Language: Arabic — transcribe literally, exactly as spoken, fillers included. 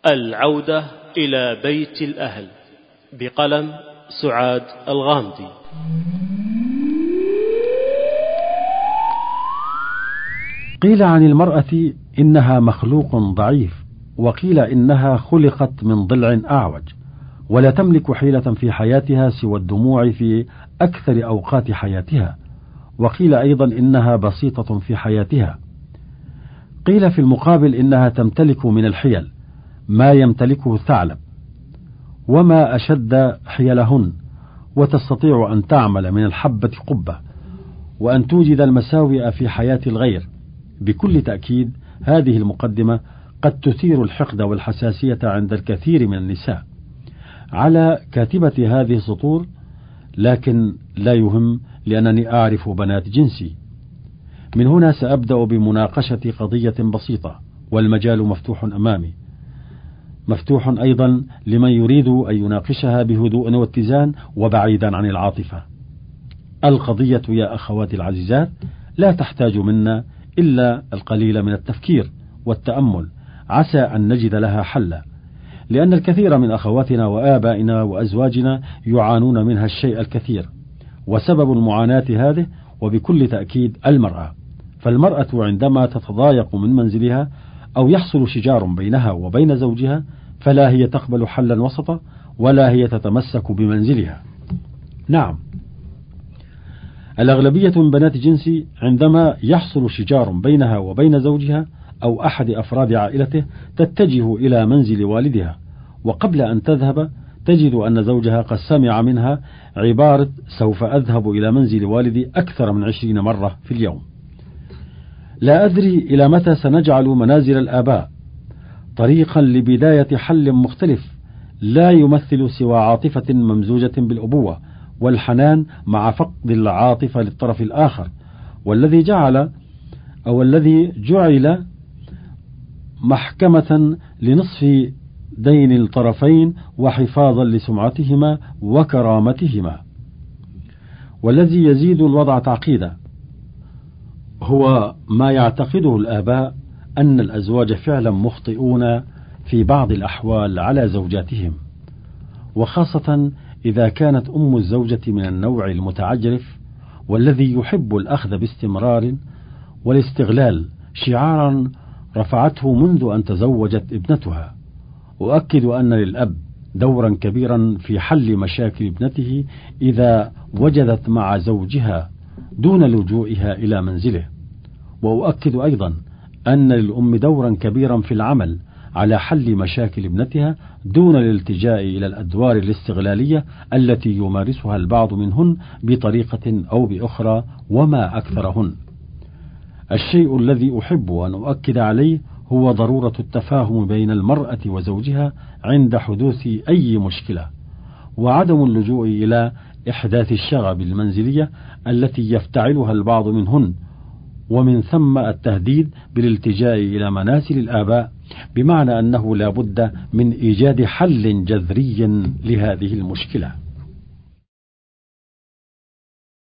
العودة إلى بيت الأهل بقلم سعاد الغامدي. قيل عن المرأة إنها مخلوق ضعيف، وقيل إنها خلقت من ضلع أعوج، ولا تملك حيلة في حياتها سوى الدموع في أكثر أوقات حياتها، وقيل أيضا إنها بسيطة في حياتها. قيل في المقابل إنها تمتلك من الحيل ما يمتلكه الثعلب وما أشد حيلهن، وتستطيع أن تعمل من الحبة قبة، وأن توجد المساوئ في حياة الغير. بكل تأكيد هذه المقدمة قد تثير الحقد والحساسية عند الكثير من النساء على كاتبة هذه السطور، لكن لا يهم لأنني أعرف بنات جنسي. من هنا سأبدأ بمناقشة قضية بسيطة، والمجال مفتوح أمامي، مفتوح أيضا لمن يريد أن يناقشها بهدوء واتزان وبعيدا عن العاطفة. القضية يا أخواتي العزيزات لا تحتاج منا إلا القليل من التفكير والتأمل، عسى أن نجد لها حلا، لأن الكثير من أخواتنا وآبائنا وأزواجنا يعانون منها الشيء الكثير، وسبب المعاناة هذه وبكل تأكيد المرأة. فالمرأة عندما تتضايق من منزلها أو يحصل شجار بينها وبين زوجها فلا هي تقبل حلا وسطا، ولا هي تتمسك بمنزلها. نعم، الأغلبية من بنات جنسي عندما يحصل شجار بينها وبين زوجها أو أحد أفراد عائلته تتجه إلى منزل والدها، وقبل أن تذهب تجد أن زوجها قد سمع منها عبارة سوف أذهب إلى منزل والدي أكثر من عشرين مرة في اليوم. لا أدري إلى متى سنجعل منازل الآباء طريقا لبداية حل مختلف لا يمثل سوى عاطفة ممزوجة بالأبوة والحنان مع فقد العاطفة للطرف الآخر، والذي جعل أو الذي جعل محكمة لنصف دين الطرفين وحفاظا لسمعتهما وكرامتهما. والذي يزيد الوضع تعقيدا هو ما يعتقده الآباء أن الأزواج فعلا مخطئون في بعض الأحوال على زوجاتهم، وخاصة إذا كانت أم الزوجة من النوع المتعجرف والذي يحب الأخذ باستمرار والاستغلال، شعارا رفعته منذ أن تزوجت ابنتها. أؤكد أن للأب دورا كبيرا في حل مشاكل ابنته إذا وجدت مع زوجها دون لجوئها إلى منزله، وأؤكد أيضا أن للأم دورا كبيرا في العمل على حل مشاكل ابنتها دون الالتجاء إلى الأدوار الاستغلالية التي يمارسها البعض منهن بطريقة أو بأخرى وما أكثرهن. الشيء الذي أحب أن أؤكد عليه هو ضرورة التفاهم بين المرأة وزوجها عند حدوث أي مشكلة، وعدم اللجوء إلى إحداث الشغب المنزلية التي يفتعلها البعض منهن، ومن ثم التهديد بالالتجاء إلى منازل الآباء، بمعنى أنه لا بد من إيجاد حل جذري لهذه المشكلة.